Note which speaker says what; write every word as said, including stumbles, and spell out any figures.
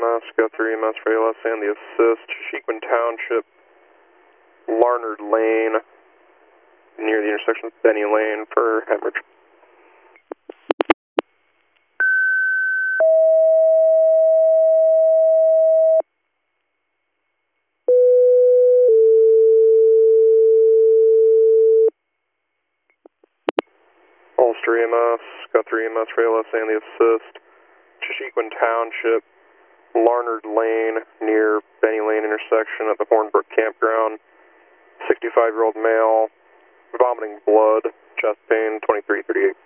Speaker 1: M S, got three E M S for A L S and the assist. Sheikman Township, Larnard Lane, near the intersection of Benny Lane for hemorrhage. Ulster E M S, got three E M S for A L S and the assist. Sheikman Township, Larnard Lane, near Benny Lane intersection at the Hornbrook Campground. sixty-five-year-old male, vomiting blood, chest pain, twenty-three thirty-eight.